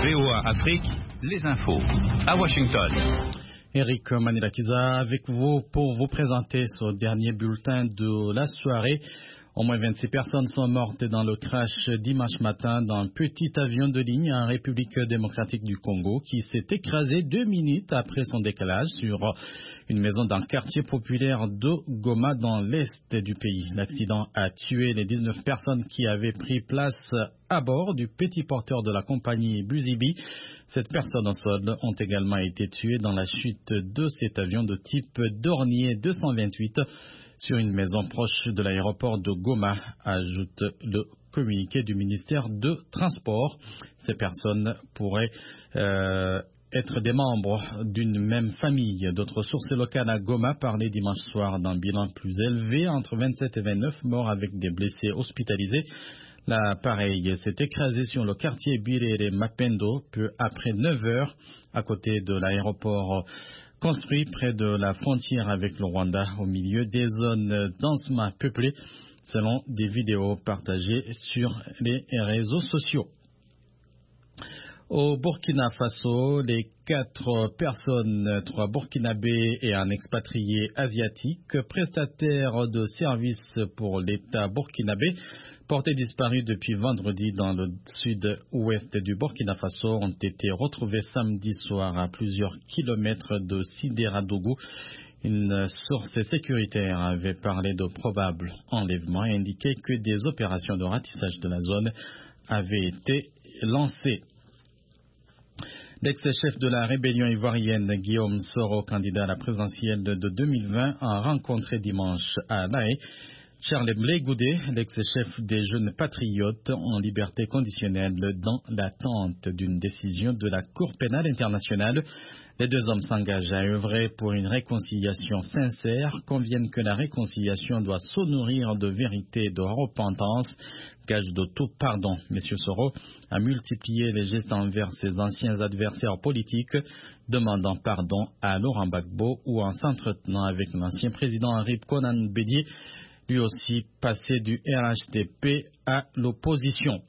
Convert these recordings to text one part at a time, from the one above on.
VOA Afrique, les infos. À Washington. Eric Manilakiza avec vous pour vous présenter ce dernier bulletin de la soirée. Au moins 26 personnes sont mortes dans le crash dimanche matin d'un petit avion de ligne en République démocratique du Congo qui s'est écrasé 2 minutes après son décollage sur une maison d'un quartier populaire de Goma dans l'est du pays. L'accident a tué les 19 personnes qui avaient pris place à bord du petit porteur de la compagnie Buzibi. 7 personnes au sol ont également été tuées dans la chute de cet avion de type Dornier 228 sur une maison proche de l'aéroport de Goma, ajoute le communiqué du ministère de Transport. Ces personnes pourraient être des membres d'une même famille. D'autres sources locales à Goma parlaient dimanche soir d'un bilan plus élevé, entre 27 et 29 morts avec des blessés hospitalisés. L'appareil s'est écrasé sur le quartier Birere Mapendo peu après 9 heures à côté de l'aéroport construit près de la frontière avec le Rwanda au milieu des zones densément peuplées selon des vidéos partagées sur les réseaux sociaux. Au Burkina Faso, les 4 personnes, 3 Burkinabés et un expatrié asiatique, prestataires de services pour l'État burkinabé, portés disparus depuis vendredi dans le sud-ouest du Burkina Faso, ont été retrouvés samedi soir à plusieurs kilomètres de Sidéradougou. Une source sécuritaire avait parlé de probables enlèvements et indiqué que des opérations de ratissage de la zone avaient été lancées. L'ex-chef de la rébellion ivoirienne, Guillaume Soro, candidat à la présidentielle de 2020, a rencontré dimanche à La Haye Charles Blé Goudé, l'ex-chef des Jeunes Patriotes, en liberté conditionnelle dans l'attente d'une décision de la Cour pénale internationale. Les 2 hommes s'engagent à œuvrer pour une réconciliation sincère, conviennent que la réconciliation doit se nourrir de vérité et de repentance, gage de tout pardon. M. Soro a multiplié les gestes envers ses anciens adversaires politiques, demandant pardon à Laurent Gbagbo ou en s'entretenant avec l'ancien président Henri Konan Bédié, lui aussi passé du RHDP à l'opposition.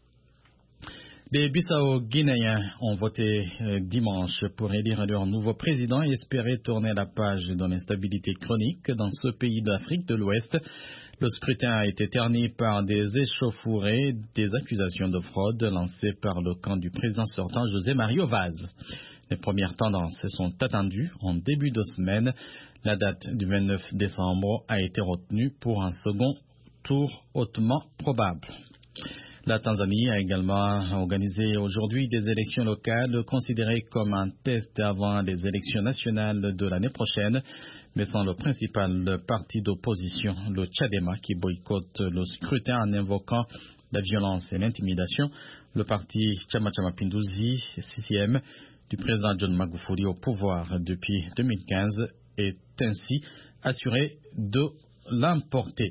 Les Bissau-Guinéens ont voté dimanche pour élire leur nouveau président et espérer tourner la page de l'instabilité chronique dans ce pays d'Afrique de l'Ouest. Le scrutin a été terni par des échauffourées, des accusations de fraude lancées par le camp du président sortant José Mario Vaz. Les premières tendances sont attendues en début de semaine. La date du 29 décembre a été retenue pour un second tour hautement probable. La Tanzanie a également organisé aujourd'hui des élections locales considérées comme un test avant les élections nationales de l'année prochaine, mais sans le principal parti d'opposition, le Tchadema, qui boycotte le scrutin en invoquant la violence et l'intimidation. Le parti Chama Cha Mapinduzi, 6e, du président John Magufuli au pouvoir depuis 2015, est ainsi assuré de l'emporter.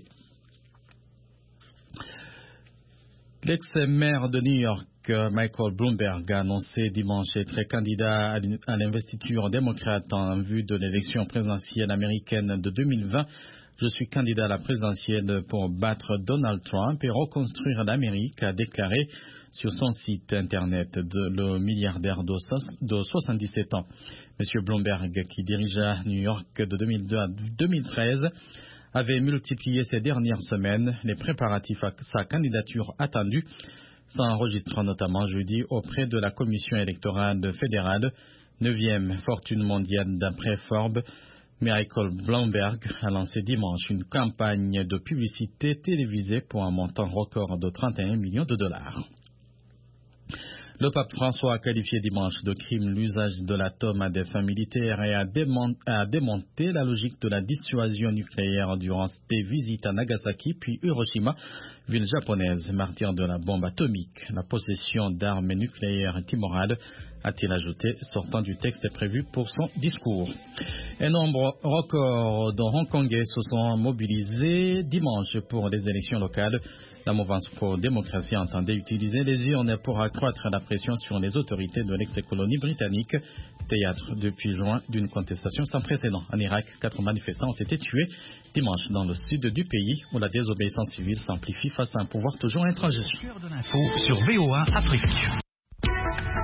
L'ex-maire de New York, Michael Bloomberg, a annoncé dimanche être candidat à l'investiture démocrate en vue de l'élection présidentielle américaine de 2020. Je suis candidat à la présidentielle pour battre Donald Trump et reconstruire l'Amérique, a déclaré sur son site internet le milliardaire de 77 ans. M. Bloomberg, qui dirigea New York de 2002 à 2013, avait multiplié ces dernières semaines les préparatifs à sa candidature attendue, s'enregistrant notamment jeudi auprès de la Commission électorale fédérale, 9e fortune mondiale d'après Forbes. Michael Bloomberg a lancé dimanche une campagne de publicité télévisée pour un montant record de 31 millions de dollars. Le pape François a qualifié dimanche de crime l'usage de l'atome à des fins militaires et a démonté la logique de la dissuasion nucléaire durant ses visites à Nagasaki puis Hiroshima, ville japonaise martyre de la bombe atomique. La possession d'armes nucléaires est immorale, a-t-il ajouté, sortant du texte prévu pour son discours. Un nombre record de Hongkongais se sont mobilisés dimanche pour les élections locales. La mouvance pro-démocratie entendait utiliser les urnes pour accroître la pression sur les autorités de l'ex-colonie britannique, théâtre depuis juin d'une contestation sans précédent. En Irak, 4 manifestants ont été tués dimanche dans le sud du pays où la désobéissance civile s'amplifie face à un pouvoir toujours intransigeant. Cœur de l'info sur VOA Afrique.